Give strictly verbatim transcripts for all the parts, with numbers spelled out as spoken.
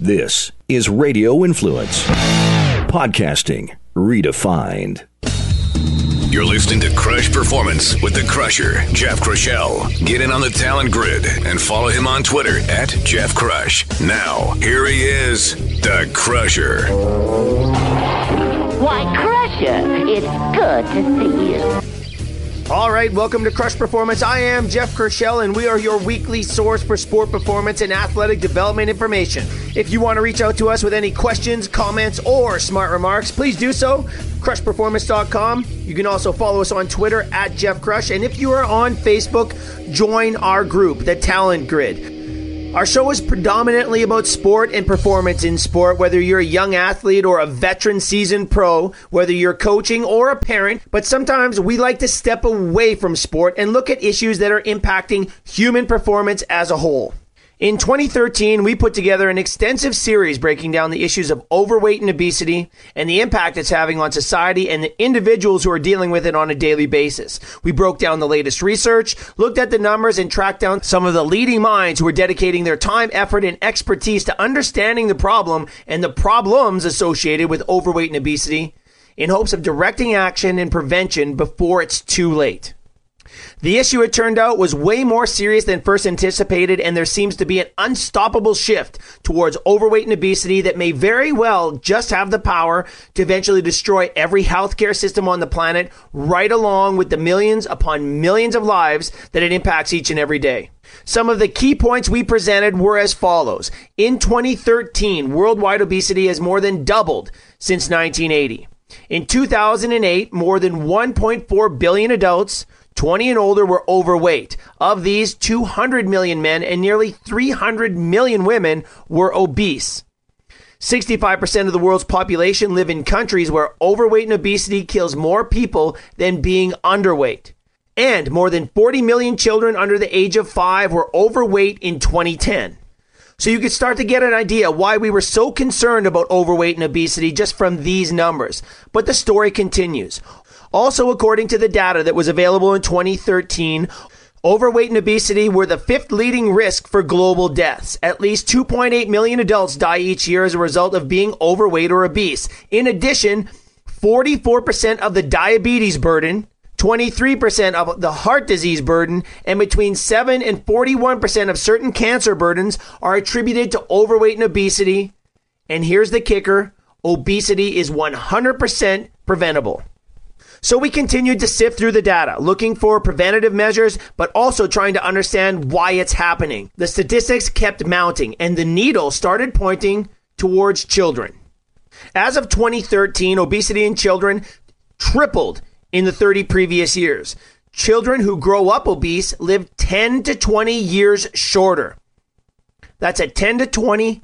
This is Radio Influence. Podcasting redefined. You're listening to Crush Performance with the Crusher, Jeff Crushell. Get in on the talent grid and follow him on Twitter at Jeff Crush. Now, here he is, the Crusher. Why, Crusher, it's good to see you. All right, welcome to Crush Performance. I am Jeff Crushell, and we are your weekly source for sport performance and athletic development information. If you want to reach out to us with any questions, comments, or smart remarks, please do so. crush performance dot com. You can also follow us on Twitter at Jeff Crush. And if you are on Facebook, join our group, The Talent Grid. Our show is predominantly about sport and performance in sport, whether you're a young athlete or a veteran seasoned pro, whether you're coaching or a parent, but sometimes we like to step away from sport and look at issues that are impacting human performance as a whole. In twenty thirteen, we put together an extensive series breaking down the issues of overweight and obesity and the impact it's having on society and the individuals who are dealing with it on a daily basis. We broke down the latest research, looked at the numbers, and tracked down some of the leading minds who are dedicating their time, effort, and expertise to understanding the problem and the problems associated with overweight and obesity in hopes of directing action and prevention before it's too late. The issue, it turned out, was way more serious than first anticipated, and there seems to be an unstoppable shift towards overweight and obesity that may very well just have the power to eventually destroy every healthcare system on the planet, right along with the millions upon millions of lives that it impacts each and every day. Some of the key points we presented were as follows. In twenty thirteen, worldwide obesity has more than doubled since nineteen eighty. In two thousand eight, more than one point four billion adults twenty and older were overweight. Of these, two hundred million men and nearly three hundred million women were obese. sixty-five percent of the world's population live in countries where overweight and obesity kills more people than being underweight. And more than forty million children under the age of five were overweight in twenty ten. So you could start to get an idea why we were so concerned about overweight and obesity just from these numbers. But the story continues. Also, according to the data that was available in twenty thirteen, overweight and obesity were the fifth leading risk for global deaths. At least two point eight million adults die each year as a result of being overweight or obese. In addition, forty-four percent of the diabetes burden, twenty-three percent of the heart disease burden, and between seven and forty-one percent of certain cancer burdens are attributed to overweight and obesity. And here's the kicker: obesity is one hundred percent preventable. So we continued to sift through the data, looking for preventative measures, but also trying to understand why it's happening. The statistics kept mounting, and the needle started pointing towards children. As of twenty thirteen, obesity in children tripled in the thirty previous years. Children who grow up obese live ten to twenty years shorter. That's a ten to twenty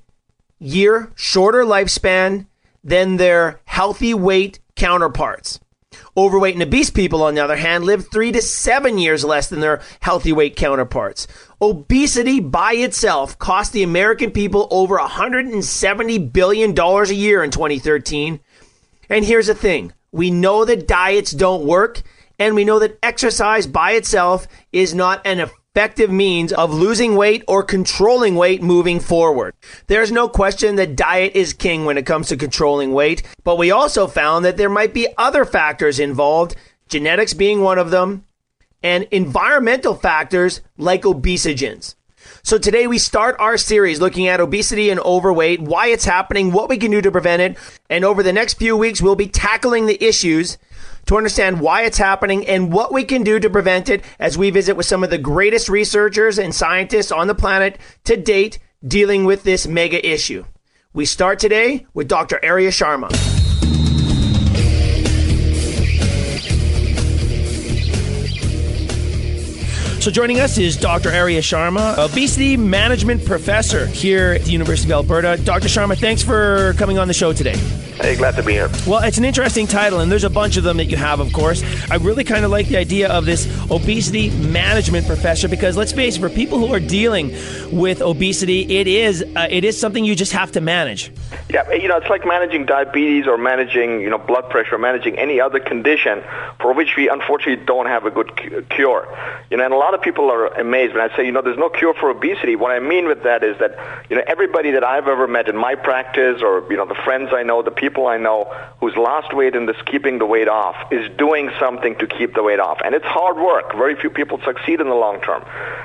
year shorter lifespan than their healthy weight counterparts. Overweight and obese people, on the other hand, live three to seven years less than their healthy weight counterparts. Obesity by itself cost the American people over one hundred seventy billion dollars a year in twenty thirteen. And here's the thing. We know that diets don't work, and we know that exercise by itself is not an effective means of losing weight or controlling weight moving forward. There's no question that diet is king when it comes to controlling weight, but we also found that there might be other factors involved, genetics being one of them, and environmental factors like obesogens. So today we start our series looking at obesity and overweight, why it's happening, what we can do to prevent it, and over the next few weeks we'll be tackling the issues to understand why it's happening and what we can do to prevent it as we visit with some of the greatest researchers and scientists on the planet to date dealing with this mega issue. We start today with Doctor Arya Sharma. So joining us is Doctor Arya Sharma, obesity management professor here at the University of Alberta. Doctor Sharma, thanks for coming on the show today. Hey, glad to be here. Well, it's an interesting title, and there's a bunch of them that you have, of course. I really kind of like the idea of this obesity management professor because, let's face it, for people who are dealing with obesity, it is uh, it is something you just have to manage. Yeah, you know, it's like managing diabetes or managing, you know, blood pressure, or managing any other condition for which we unfortunately don't have a good cure. You know, and a lot lot of people are amazed when I say, you know, there's no cure for obesity. What I mean with that is that, you know, everybody that I've ever met in my practice, or, you know, the friends I know, the people I know who's lost weight and is keeping the weight off, is doing something to keep the weight off. And it's hard work. Very few people succeed in the long term.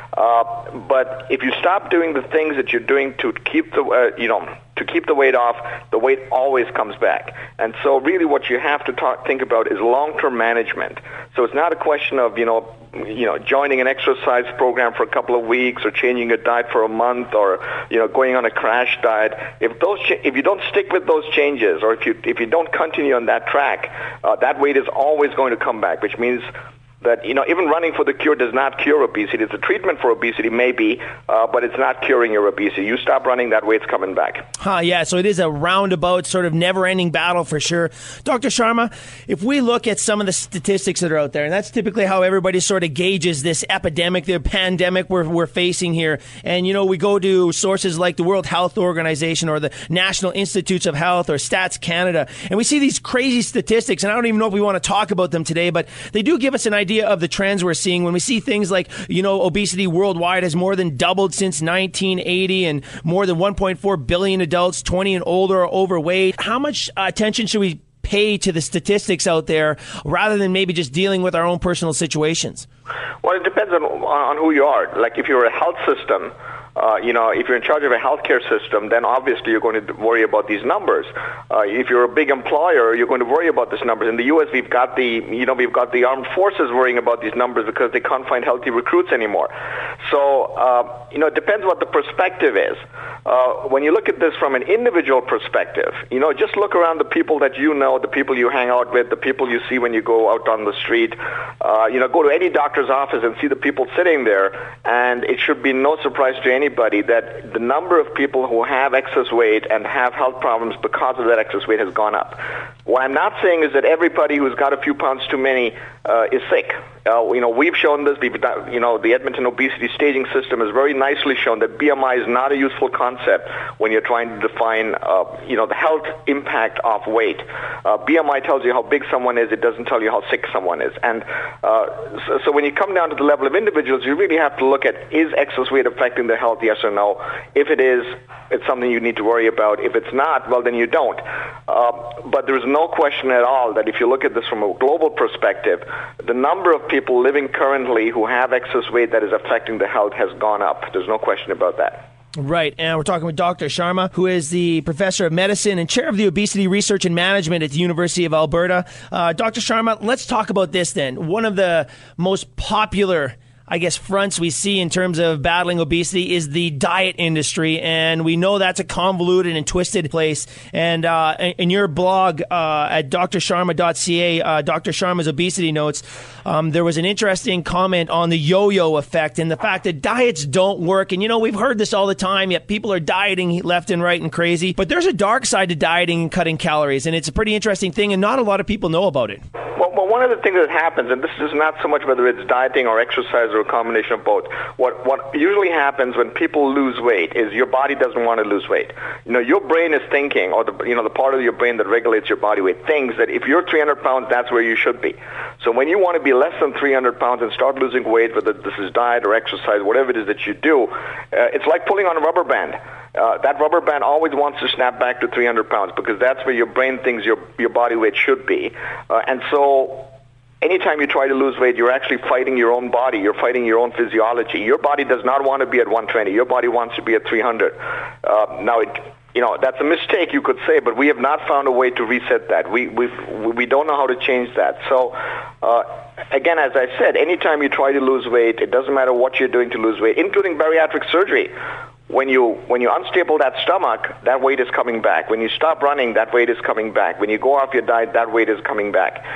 Uh, but if you stop doing the things that you're doing to keep the, uh, you know, to keep the weight off, the weight always comes back. And so really what you have to talk, think about is long-term management. So it's not a question of, you know, you know, joining an exercise program for a couple of weeks or changing your diet for a month or, you know, going on a crash diet. If those, ch- if you don't stick with those changes, or if you, if you don't continue on that track, uh, that weight is always going to come back, which means that, you know, even running for the cure does not cure obesity. It's a treatment for obesity, maybe, uh, but it's not curing your obesity. You stop running, that weight's coming back. Huh, yeah, so it is a roundabout, sort of never-ending battle for sure. Doctor Sharma, if we look at some of the statistics that are out there, and that's typically how everybody sort of gauges this epidemic, the pandemic we're, we're facing here, and, you know, we go to sources like the World Health Organization or the National Institutes of Health or Stats Canada, and we see these crazy statistics, and I don't even know if we want to talk about them today, but they do give us an idea of the trends we're seeing when we see things like, you know, obesity worldwide has more than doubled since nineteen eighty, and more than one point four billion adults twenty and older are overweight. How much uh, attention should we pay to the statistics out there rather than maybe just dealing with our own personal situations? Well, it depends on, on who you are. Like if you're a health system, Uh, you know, if you're in charge of a healthcare system, then obviously you're going to worry about these numbers. Uh, if you're a big employer, you're going to worry about these numbers. In the U S, we've got the, you know, we've got the armed forces worrying about these numbers because they can't find healthy recruits anymore. So, uh, you know, it depends what the perspective is. Uh, when you look at this from an individual perspective, you know, just look around the people that you know, the people you hang out with, the people you see when you go out on the street. Uh, you know, go to any doctor's office and see the people sitting there, and it should be no surprise to any Anybody that the number of people who have excess weight and have health problems because of that excess weight has gone up. What I'm not saying is that everybody who's got a few pounds too many uh, is sick. Uh, you know, we've shown this. We've done, you know, the Edmonton Obesity Staging System has very nicely shown that B M I is not a useful concept when you're trying to define, uh, you know, the health impact of weight. Uh, B M I tells you how big someone is. It doesn't tell you how sick someone is. And uh, so, so when you come down to the level of individuals, you really have to look at, is excess weight affecting their health, yes or no? If it is, it's something you need to worry about. If it's not, well, then you don't. Uh, but there's no question at all that if you look at this from a global perspective, the number of people living currently who have excess weight that is affecting the health has gone up. There's no question about that. Right, and we're talking with Doctor Sharma, who is the professor of medicine and chair of the obesity research and management at the University of Alberta. Uh, Doctor Sharma, let's talk about this then. One of the most popular, I guess, fronts we see in terms of battling obesity is the diet industry, and we know that's a convoluted and twisted place. And uh, in your blog uh, at d r sharma dot c a, uh, Doctor Sharma's Obesity Notes, um, there was an interesting comment on the yo-yo effect and the fact that diets don't work. And, you know, we've heard this all the time, yet people are dieting left and right and crazy. But there's a dark side to dieting and cutting calories, and it's a pretty interesting thing, and not a lot of people know about it. Well, well one of the things that happens, and this is not so much whether it's dieting or exercise or a combination of both. What what usually happens when people lose weight is your body doesn't want to lose weight. You know, your brain is thinking, or the you know the part of your brain that regulates your body weight thinks that if you're three hundred pounds, that's where you should be. So when you want to be less than three hundred pounds and start losing weight, whether this is diet or exercise, whatever it is that you do, uh, it's like pulling on a rubber band. Uh, that rubber band always wants to snap back to three hundred pounds because that's where your brain thinks your your body weight should be, uh, and so. Anytime you try to lose weight, you're actually fighting your own body. You're fighting your own physiology. Your body does not want to be at one twenty. Your body wants to be at three hundred. Uh, now, it, you know, that's a mistake, you could say, but we have not found a way to reset that. We we've, we don't know how to change that. So, uh, again, as I said, anytime you try to lose weight, it doesn't matter what you're doing to lose weight, including bariatric surgery. When you when you unstaple that stomach, that weight is coming back. When you stop running, that weight is coming back. When you go off your diet, that weight is coming back.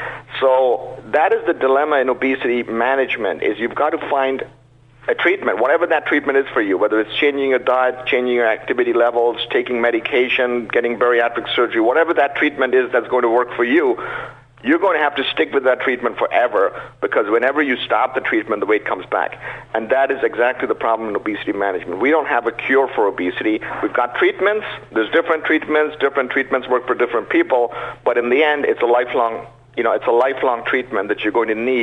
So that is the dilemma in obesity management, is you've got to find a treatment, whatever that treatment is for you, whether it's changing your diet, changing your activity levels, taking medication, getting bariatric surgery, whatever that treatment is that's going to work for you. You're going to have to stick with that treatment forever, because whenever you stop the treatment, the weight comes back. And that is exactly the problem in obesity management. We don't have a cure for obesity. We've got treatments. There's different treatments. Different treatments work for different people. But in the end, it's a lifelong, you know, it's a lifelong treatment that you're going to need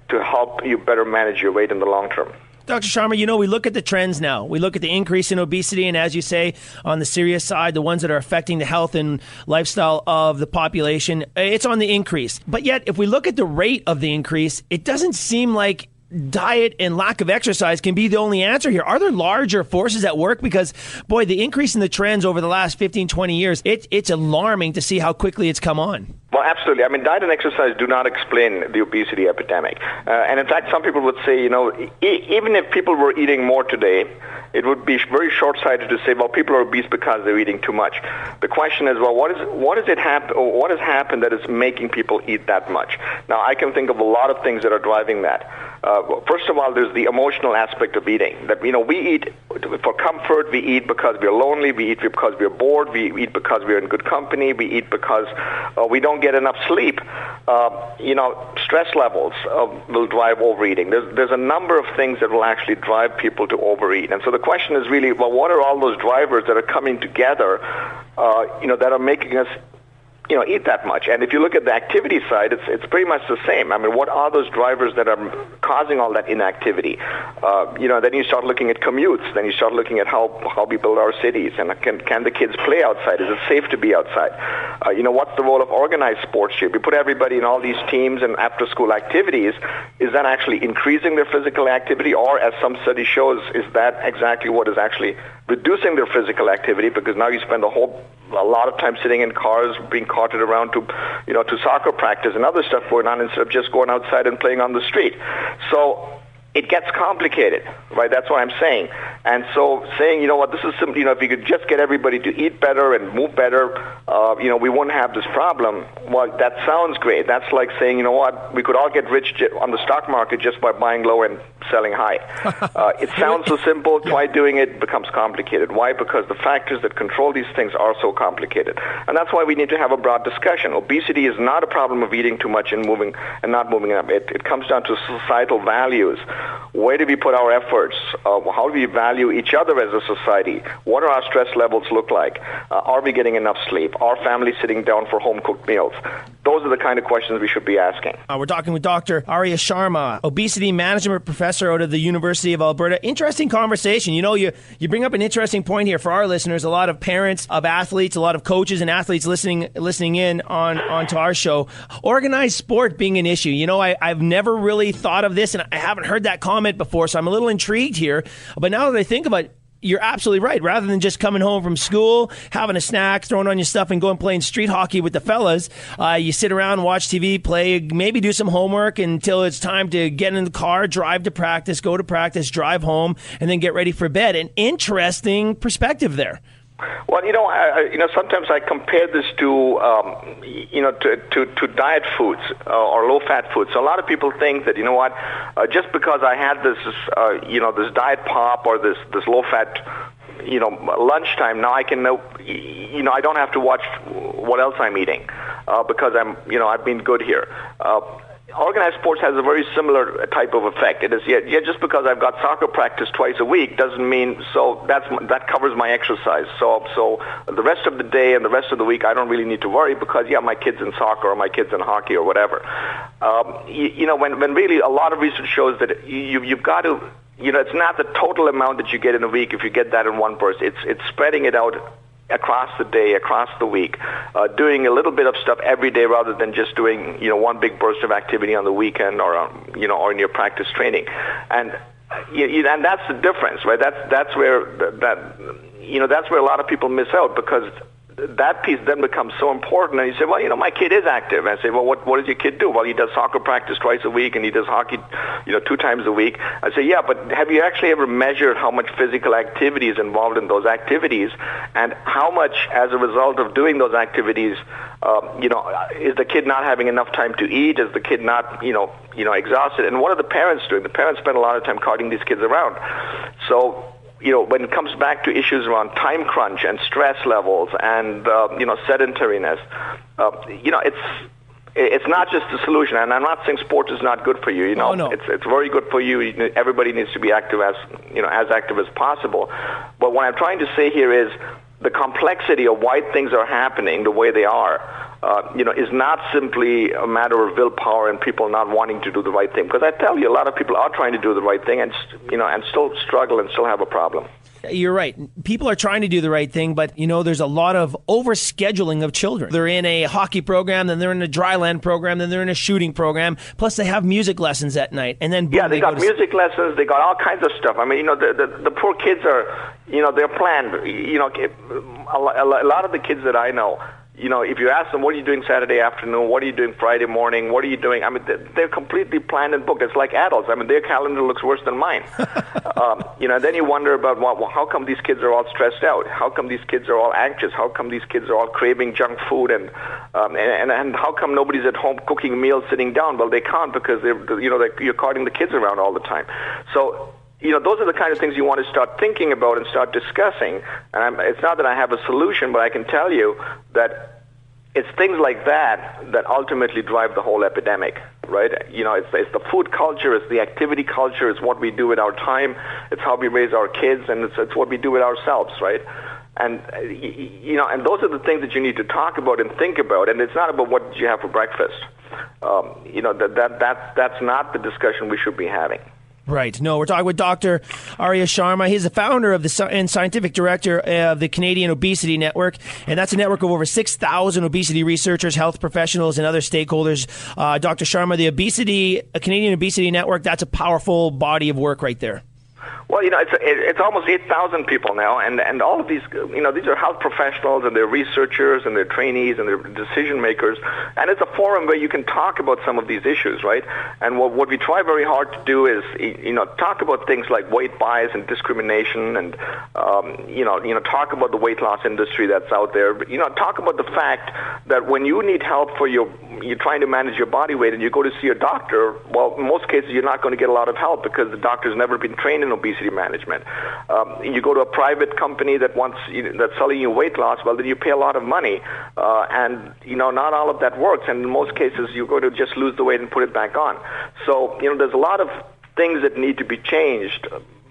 to help you better manage your weight in the long term. Doctor Sharma, you know, we look at the trends now. We look at the increase in obesity, and as you say, on the serious side, the ones that are affecting the health and lifestyle of the population, it's on the increase. But yet, if we look at the rate of the increase, it doesn't seem like diet and lack of exercise can be the only answer here. Are there larger forces at work? Because, boy, the increase in the trends over the last fifteen, twenty years, it, it's alarming to see how quickly it's come on. Well, absolutely. I mean, diet and exercise do not explain the obesity epidemic. Uh, and in fact, some people would say, you know, e- even if people were eating more today, it would be very short-sighted to say, well, people are obese because they're eating too much. The question is, well, what is what is it hap- what has happened that is making people eat that much? Now, I can think of a lot of things that are driving that. Uh, first of all, there's the emotional aspect of eating. That, you know, we eat for comfort, we eat because we're lonely, we eat because we're bored, we eat because we're in good company, we eat because uh, we don't get enough sleep. Uh, you know, stress levels uh, will drive overeating. There's, there's a number of things that will actually drive people to overeat. And so the question is really, well, what are all those drivers that are coming together, uh, you know, that are making us you know, eat that much? And if you look at the activity side, it's it's pretty much the same. I mean, what are those drivers that are causing all that inactivity? Uh, you know, then you start looking at commutes. Then you start looking at how how we build our cities. And can can the kids play outside? Is it safe to be outside? Uh, you know, what's the role of organized sports here? We put everybody in all these teams and after-school activities. Is that actually increasing their physical activity? Or, as some study shows, is that exactly what is actually reducing their physical activity? Because now you spend a whole a lot of time sitting in cars, being carted around to, you know, to soccer practice and other stuff going on instead of just going outside and playing on the street. So it gets complicated, right? That's what I'm saying. And so saying, you know what, this is simple, you know, if you could just get everybody to eat better and move better, uh, you know, we wouldn't have this problem. Well, that sounds great. That's like saying, you know what, we could all get rich on the stock market just by buying low and selling high. Uh, it sounds so simple. Try doing it, it becomes complicated. Why? Because the factors that control these things are so complicated. And that's why we need to have a broad discussion. Obesity is not a problem of eating too much and moving and not moving up. It, it comes down to societal values. Where do we put our efforts? Uh, how do we value each other as a society? What do our stress levels look like? Uh, are we getting enough sleep? Are families sitting down for home-cooked meals? Those are the kind of questions we should be asking. Uh, we're talking with Doctor Arya Sharma, obesity management professor out of the University of Alberta. Interesting conversation. You know, you, you bring up an interesting point here for our listeners. A lot of parents of athletes, a lot of coaches and athletes listening listening in on onto our show. Organized sport being an issue. You know, I, I've never really thought of this, and I haven't heard that comment before, so I'm a little intrigued here. But now that I think about it, you're absolutely right. Rather than just coming home from school, having a snack, throwing on your stuff, and going playing street hockey with the fellas, uh, you sit around, watch T V, play, maybe do some homework until it's time to get in the car, drive to practice, go to practice, drive home, and then get ready for bed. An interesting perspective there. Well, you know, I, you know, sometimes I compare this to, um, you know, to, to, to diet foods uh, or low-fat foods. So a lot of people think that, you know what, uh, just because I had this, uh, you know, this diet pop or this, this low-fat, you know, lunchtime, now I can know, you know, I don't have to watch what else I'm eating uh, because I'm, you know, I've been good here. Uh, Organized sports has a very similar type of effect. It is, yeah, yeah, just because I've got soccer practice twice a week doesn't mean, so that's that covers my exercise. So so the rest of the day and the rest of the week, I don't really need to worry because, yeah, my kid's in soccer or my kid's in hockey or whatever. Um, you, you know, when, when really a lot of research shows that you, you've got to, you know, it's not the total amount that you get in a week if you get that in one burst. It's, it's spreading it out across the day, across the week, uh, doing a little bit of stuff every day rather than just doing, you know, one big burst of activity on the weekend or, um, you know, or in your practice training. And, uh, you, you, and that's the difference, right? That's, that's where, that, you know, that's where a lot of people miss out because that piece then becomes so important. And you say, well, you know, my kid is active. And I say, well, what, what does your kid do? Well, he does soccer practice twice a week and he does hockey, you know, two times a week. I say, yeah, but have you actually ever measured how much physical activity is involved in those activities and how much, as a result of doing those activities, um, you know, is the kid not having enough time to eat? Is the kid not, you know, you know, exhausted? And what are the parents doing? The parents spend a lot of time carting these kids around. So, you know, when it comes back to issues around time crunch and stress levels and, uh, you know, sedentariness, uh, you know, it's it's not just a solution. And I'm not saying sport is not good for you. You know, oh, no. it's it's very good for you. Everybody needs to be active as, you know, as active as possible. But what I'm trying to say here is the complexity of why things are happening the way they are uh, you know, is not simply a matter of willpower and people not wanting to do the right thing. Because I tell you, a lot of people are trying to do the right thing and, you know, and still struggle and still have a problem. You're right. People are trying to do the right thing, but, you know, there's a lot of overscheduling of children. They're in a hockey program, then they're in a dryland program, then they're in a shooting program, plus they have music lessons at night. And then boom, Yeah, they, they got go music lessons, they got all kinds of stuff. I mean, you know, the, the, the poor kids are, you know, they're planned. You know, a lot of the kids that I know, you know, if you ask them, what are you doing Saturday afternoon? What are you doing Friday morning? What are you doing? I mean, they're completely planned and booked. It's like adults. I mean, their calendar looks worse than mine. um, you know, then you wonder about, well, how come these kids are all stressed out? How come these kids are all anxious? How come these kids are all craving junk food? And um, and, and how come nobody's at home cooking meals, sitting down? Well, they can't because, they're, you know, they're, you're carting the kids around all the time. So, you know, those are the kind of things you want to start thinking about and start discussing. And I'm, it's not that I have a solution, but I can tell you that it's things like that that ultimately drive the whole epidemic, right? You know, it's, it's the food culture, it's the activity culture, it's what we do with our time, it's how we raise our kids, and it's, it's what we do with ourselves, right? And, you know, and those are the things that you need to talk about and think about, and it's not about what did you have for breakfast. Um, you know, that, that, that, that's not the discussion we should be having. Right. No, we're talking with Doctor Arya Sharma. He's the founder of the and scientific director of the Canadian Obesity Network, and that's a network of over six thousand obesity researchers, health professionals, and other stakeholders. Uh, Doctor Sharma, the obesity, a Canadian Obesity Network, that's a powerful body of work right there. Well, you know, it's it's almost eight thousand people now, and, and all of these, you know, these are health professionals, and they're researchers, and they're trainees, and they're decision makers, and it's a forum where you can talk about some of these issues, right? And what, what we try very hard to do is, you know, talk about things like weight bias and discrimination, and, um, you know, you know, talk about the weight loss industry that's out there, but, you know, talk about the fact that when you need help for your, you're trying to manage your body weight, and you go to see a doctor, well, in most cases, you're not going to get a lot of help because the doctor's never been trained in obesity management. Um, you go to a private company that wants you know, that's selling you weight loss. Well, then you pay a lot of money, uh, and you know not all of that works. And in most cases, you're going to just lose the weight and put it back on. So you know there's a lot of things that need to be changed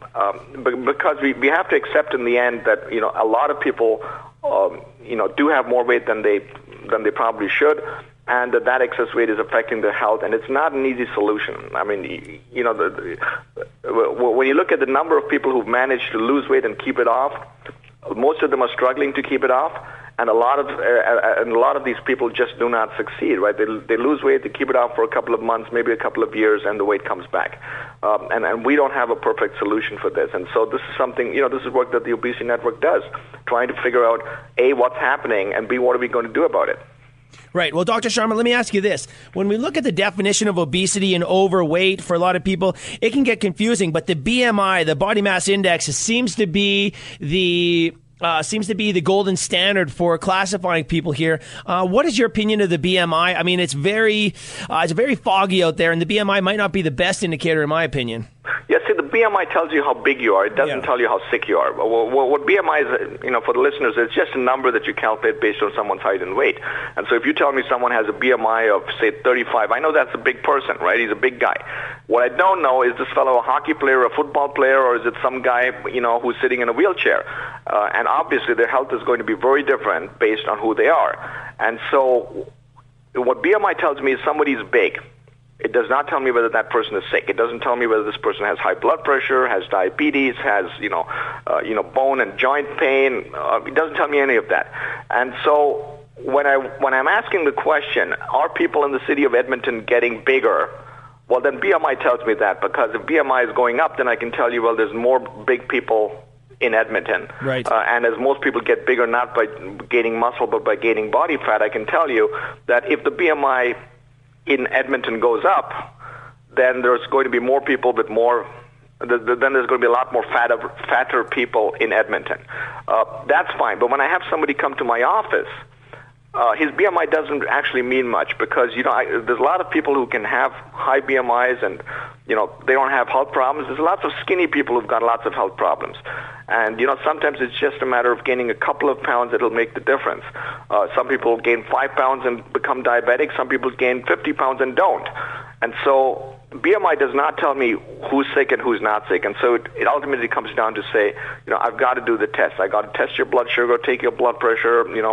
um, because we we have to accept in the end that you know a lot of people um, you know do have more weight than they than they probably should. And that that excess weight is affecting their health, and it's not an easy solution. I mean, you know, the, the, when you look at the number of people who've managed to lose weight and keep it off, most of them are struggling to keep it off, and a lot of uh, and a lot of these people just do not succeed. Right? They they lose weight, they keep it off for a couple of months, maybe a couple of years, and the weight comes back. Um, and and we don't have a perfect solution for this. And so this is something, you know, this is work that the Obesity Network does, trying to figure out A, what's happening, and B, what are we going to do about it. Right. Well, Doctor Sharma, let me ask you this. When we look at the definition of obesity and overweight, for a lot of people, it can get confusing. But the B M I, the body mass index, seems to be the uh, seems to be the golden standard for classifying people here. Uh, what is your opinion of the B M I? I mean, it's very uh, it's very foggy out there, and the B M I might not be the best indicator, in my opinion. Yeah, see, the B M I tells you how big you are. It doesn't yeah. tell you how sick you are. What, what B M I is, you know, for the listeners, it's just a number that you calculate based on someone's height and weight. And so if you tell me someone has a B M I of, say, thirty-five, I know that's a big person, right? He's a big guy. What I don't know is this fellow a hockey player, a football player, or is it some guy, you know, who's sitting in a wheelchair? Uh, and obviously their health is going to be very different based on who they are. And so what B M I tells me is somebody's big. It does not tell me whether that person is sick. It doesn't tell me whether this person has high blood pressure, has diabetes, has you know, uh, you know, bone and joint pain. Uh, it doesn't tell me any of that. And so when I when I'm asking the question, are people in the city of Edmonton getting bigger? Well, then B M I tells me that, because if B M I is going up, then I can tell you, well, there's more big people in Edmonton. Right. Uh, and as most people get bigger, not by gaining muscle, but by gaining body fat, I can tell you that if the B M I in Edmonton goes up, then there's going to be more people with more, then there's going to be a lot more fatter, fatter people in Edmonton. Uh, that's fine. But when I have somebody come to my office, uh, his B M I doesn't actually mean much, because, you know, I, there's a lot of people who can have high B M Is and, you know, they don't have health problems. There's lots of skinny people who've got lots of health problems. And, you know, sometimes it's just a matter of gaining a couple of pounds that'll make the difference. Uh, some people gain five pounds and become diabetic. Some people gain fifty pounds and don't. And so B M I does not tell me who's sick and who's not sick. And so it, it ultimately comes down to say, you know, I've got to do the test. I got to test your blood sugar, take your blood pressure, you know,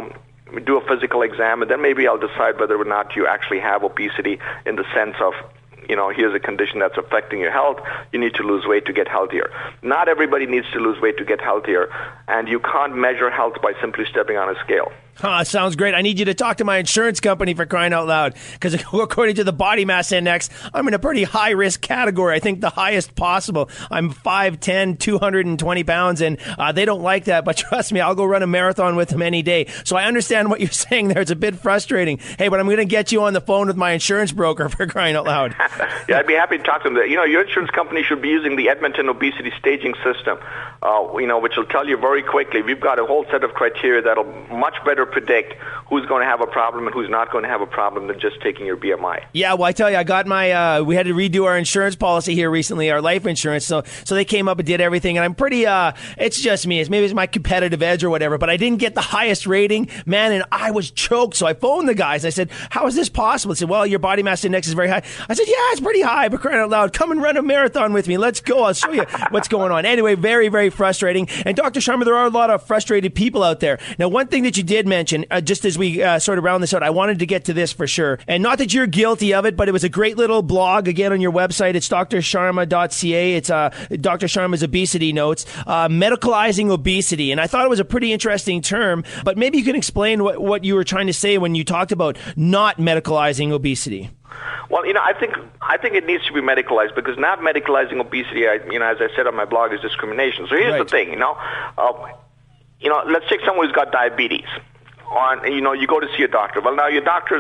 do a physical exam, and then maybe I'll decide whether or not you actually have obesity in the sense of, you know, here's a condition that's affecting your health. You need to lose weight to get healthier. Not everybody needs to lose weight to get healthier, and you can't measure health by simply stepping on a scale. Huh, sounds great. I need you to talk to my insurance company, for crying out loud, because according to the body mass index, I'm in a pretty high-risk category. I think the highest possible. I'm five ten, two hundred twenty pounds, and uh, they don't like that, but trust me, I'll go run a marathon with them any day. So I understand what you're saying there. It's a bit frustrating. Hey, but I'm going to get you on the phone with my insurance broker, for crying out loud. Yeah, I'd be happy to talk to them. You know, your insurance company should be using the Edmonton Obesity Staging System, uh, you know, which will tell you very quickly. We've got a whole set of criteria that'll much better predict who's going to have a problem and who's not going to have a problem than just taking your B M I. Yeah, well, I tell you, I got my, uh, we had to redo our insurance policy here recently, our life insurance, so so they came up and did everything, and I'm pretty, uh, it's just me, it's maybe it's my competitive edge or whatever, but I didn't get the highest rating, man, and I was choked, so I phoned the guys, I said, how is this possible? They said, well, your body mass index is very high. I said, yeah, it's pretty high, but crying out loud, come and run a marathon with me, let's go, I'll show you what's going on. Anyway, very, very frustrating, and Doctor Sharma, there are a lot of frustrated people out there. Now, one thing that you did mention, uh, just as we uh, sort of round this out, I wanted to get to this for sure. And not that you're guilty of it, but it was a great little blog, again, on your website. It's d r sharma dot c a. It's uh, Doctor Sharma's Obesity Notes, uh, medicalizing obesity. And I thought it was a pretty interesting term, but maybe you can explain what, what you were trying to say when you talked about not medicalizing obesity. Well, you know, I think I think it needs to be medicalized, because not medicalizing obesity, I, you know, as I said on my blog, is discrimination. So here's Right. the thing, you know, uh, you know, let's take someone who's got diabetes. On, you know, you go to see a doctor. Well, now your doctor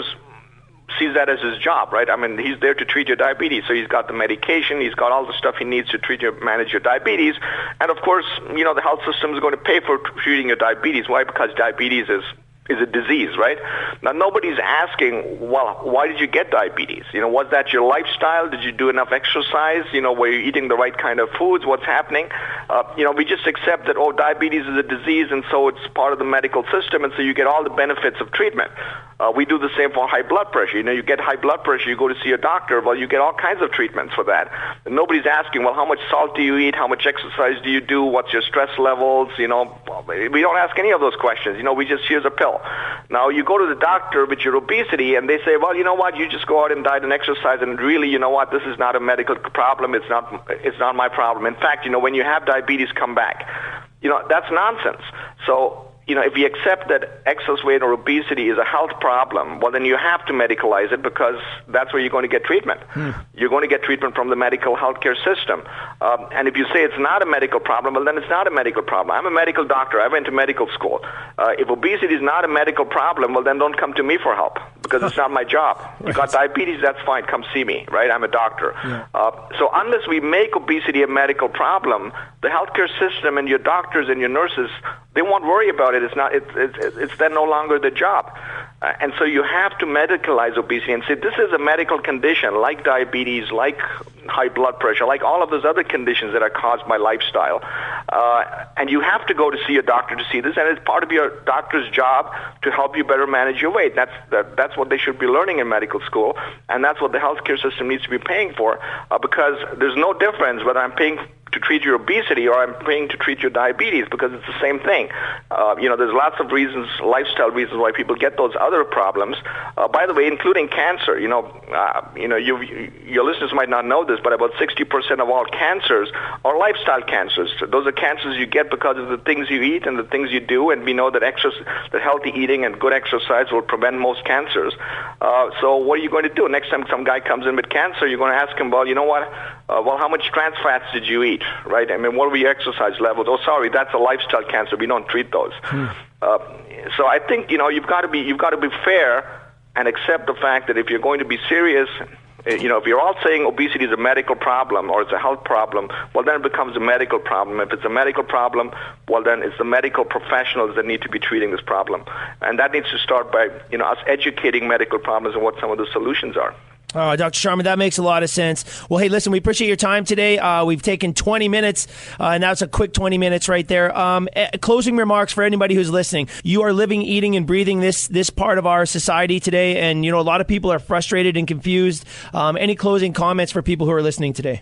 sees that as his job, right? I mean, he's there to treat your diabetes. So he's got the medication, he's got all the stuff he needs to treat your, manage your diabetes. And of course, you know, the health system is going to pay for treating your diabetes. Why? Because diabetes is is a disease, right? Now, nobody's asking, well, why did you get diabetes? You know, was that your lifestyle? Did you do enough exercise? You know, were you eating the right kind of foods? What's happening? Uh, you know, we just accept that, oh, diabetes is a disease, and so it's part of the medical system, and so you get all the benefits of treatment. Uh, we do the same for high blood pressure. You know, you get high blood pressure, you go to see a doctor, well, you get all kinds of treatments for that. And nobody's asking, well, how much salt do you eat? How much exercise do you do? What's your stress levels? You know, we don't ask any of those questions. You know, we just, here's a pill. Now, you go to the doctor with your obesity, and they say, well, you know what, you just go out and diet and exercise, and really, you know what, this is not a medical problem. It's not, it's not my problem. In fact, you know, when you have diabetes come back, you know, that's nonsense. So, you know, if you accept that excess weight or obesity is a health problem, well, then you have to medicalize it, because that's where you're going to get treatment. Hmm. You're going to get treatment from the medical healthcare system. Um, and if you say it's not a medical problem, well, then it's not a medical problem. I'm a medical doctor. I went to medical school. Uh, if obesity is not a medical problem, well, then don't come to me for help, because it's not my job. You got diabetes, that's fine. Come see me, right? I'm a doctor. Yeah. Uh, so unless we make obesity a medical problem, the healthcare system and your doctors and your nurses, they won't worry about it. It's not. It's it's, it's then no longer the job, uh, and so you have to medicalize obesity and say this is a medical condition, like diabetes, like high blood pressure, like all of those other conditions that are caused by lifestyle, uh, and you have to go to see a doctor to see this, and it's part of your doctor's job to help you better manage your weight. That's that, that's what they should be learning in medical school, and that's what the healthcare system needs to be paying for, uh, because there's no difference whether I'm paying to treat your obesity or I'm paying to treat your diabetes, because it's the same thing. Uh, you know, there's lots of reasons, lifestyle reasons why people get those other problems. Uh, by the way, including cancer. You know, uh, you know, you, you, your listeners might not know this, but about sixty percent of all cancers are lifestyle cancers. Those are cancers you get because of the things you eat and the things you do, and we know that exercise, that healthy eating and good exercise will prevent most cancers. Uh, so what are you going to do? Next time some guy comes in with cancer, you're going to ask him, well, you know what, uh, well, how much trans fats did you eat? Right? I mean, what were your exercise levels? Oh, sorry, that's a lifestyle cancer. We don't treat those. Hmm. Uh, so I think, you know, you've got to be you've got to be fair and accept the fact that if you're going to be serious, you know, if you're all saying obesity is a medical problem or it's a health problem, well, then it becomes a medical problem. If it's a medical problem, well, then it's the medical professionals that need to be treating this problem. And that needs to start by, you know, us educating medical problems and what some of the solutions are. Oh, Doctor Sharma, that makes a lot of sense. Well, hey, listen, we appreciate your time today. Uh, we've taken twenty minutes, uh, and that's a quick twenty minutes right there. Um, uh, closing remarks for anybody who's listening. You are living, eating, and breathing this this part of our society today, and, you know, a lot of people are frustrated and confused. Um, any closing comments for people who are listening today?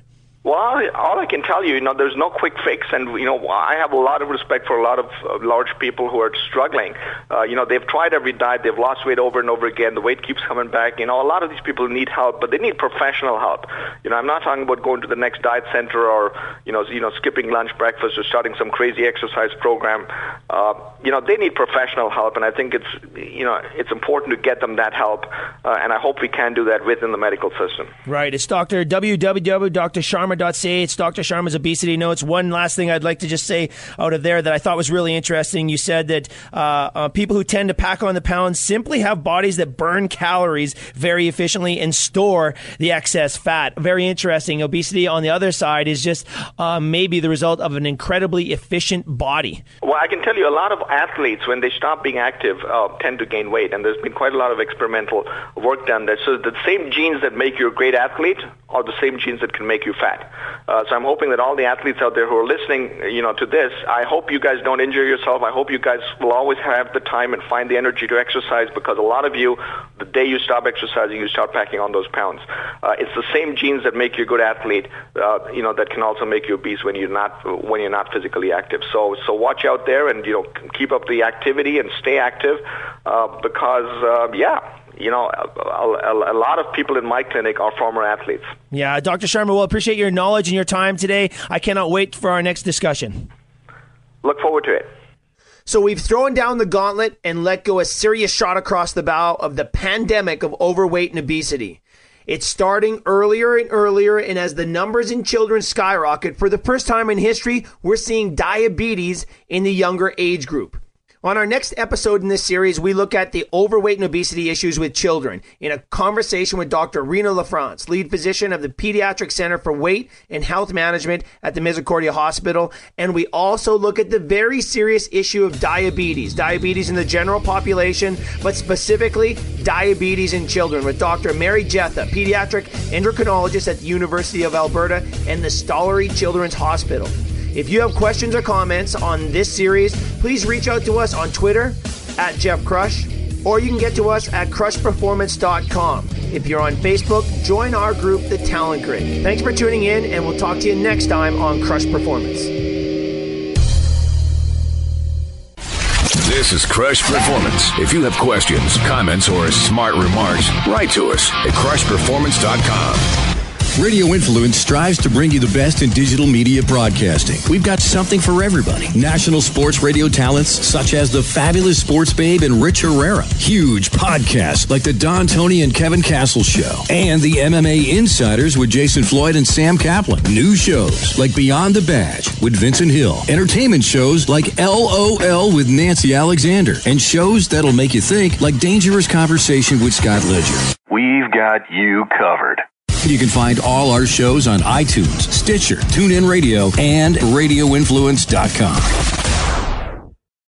Well, all I can tell you, you know, there's no quick fix, and you know, I have a lot of respect for a lot of uh, large people who are struggling. Uh, you know, they've tried every diet, they've lost weight over and over again. The weight keeps coming back. You know, a lot of these people need help, but they need professional help. You know, I'm not talking about going to the next diet center or you know, you know, skipping lunch, breakfast, or starting some crazy exercise program. Uh, you know, they need professional help, and I think it's you know, it's important to get them that help, uh, and I hope we can do that within the medical system. Right. It's Doctor w w w dot d r sharma dot c a. It's Doctor Sharma's Obesity Notes. One last thing I'd like to just say out of there that I thought was really interesting. You said that uh, uh, people who tend to pack on the pounds simply have bodies that burn calories very efficiently and store the excess fat. Very interesting. Obesity, on the other side, is just uh, maybe the result of an incredibly efficient body. Well, I can tell you a lot of athletes, when they stop being active, uh, tend to gain weight, and there's been quite a lot of experimental work done there. So the same genes that make you a great athlete are the same genes that can make you fat. Uh, so I'm hoping that all the athletes out there who are listening, you know, to this, I hope you guys don't injure yourself. I hope you guys will always have the time and find the energy to exercise, because a lot of you, the day you stop exercising, you start packing on those pounds. Uh, it's the same genes that make you a good athlete, uh, you know, that can also make you obese when you're not when you're not physically active. So so watch out there, and you know, keep up the activity and stay active, uh, because uh, yeah. You know, a, a, a lot of people in my clinic are former athletes. Yeah, Doctor Sharma, we'll appreciate your knowledge and your time today. I cannot wait for our next discussion. Look forward to it. So we've thrown down the gauntlet and let go a serious shot across the bow of the pandemic of overweight and obesity. It's starting earlier and earlier, and as the numbers in children skyrocket, for the first time in history, we're seeing diabetes in the younger age group. On our next episode in this series, we look at the overweight and obesity issues with children in a conversation with Doctor Rena LaFrance, lead physician of the Pediatric Center for Weight and Health Management at the Misericordia Hospital. And we also look at the very serious issue of diabetes, diabetes in the general population, but specifically diabetes in children, with Doctor Mary Jetha, pediatric endocrinologist at the University of Alberta and the Stollery Children's Hospital. If you have questions or comments on this series, please reach out to us on Twitter at Jeff Crush, or you can get to us at crush performance dot com. If you're on Facebook, join our group, The Talent Grid. Thanks for tuning in, and we'll talk to you next time on Crush Performance. This is Crush Performance. If you have questions, comments, or smart remarks, write to us at crush performance dot com. Radio Influence strives to bring you the best in digital media broadcasting. We've got something for everybody. National sports radio talents such as the fabulous Sports Babe and Rich Herrera. Huge podcasts like the Don Tony and Kevin Castle Show. And the M M A Insiders with Jason Floyd and Sam Kaplan. New shows like Beyond the Badge with Vincent Hill. Entertainment shows like L O L with Nancy Alexander. And shows that'll make you think like Dangerous Conversation with Scott Ledger. We've got you covered. You can find all our shows on iTunes, Stitcher, TuneIn Radio, and radio influence dot com.